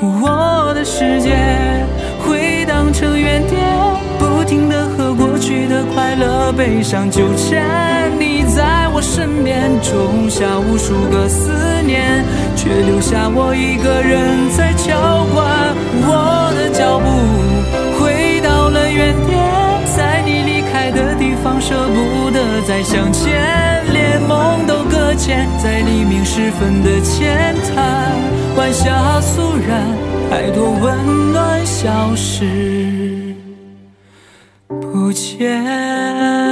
我的世界回荡成原点，不停地和过去的快乐悲伤纠缠。你在我身边种下无数个思念，却留下我一个人在浇灌。我的脚步回到了原点，在你离开的地方舍不得再向前，连梦都搁浅在黎明时分的浅滩。晚霞肃然，太多温暖消失不见。